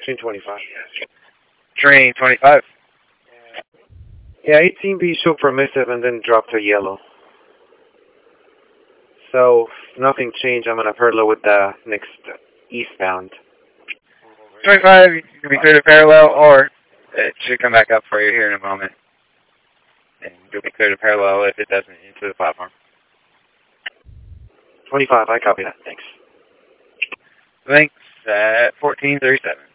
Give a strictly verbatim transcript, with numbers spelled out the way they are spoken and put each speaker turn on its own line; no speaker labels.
Train twenty-five.
Train twenty-five.
Yeah, eighteen B showed permissive and then dropped to yellow. So, nothing changed. I'm gonna parallel with the next eastbound.
twenty-five, you can be clear to parallel, or it should come back up for you here in a moment. And you'll be clear to parallel if it doesn't into the platform.
twenty-five, I copy that. Thanks.
Thanks at fourteen thirty-seven.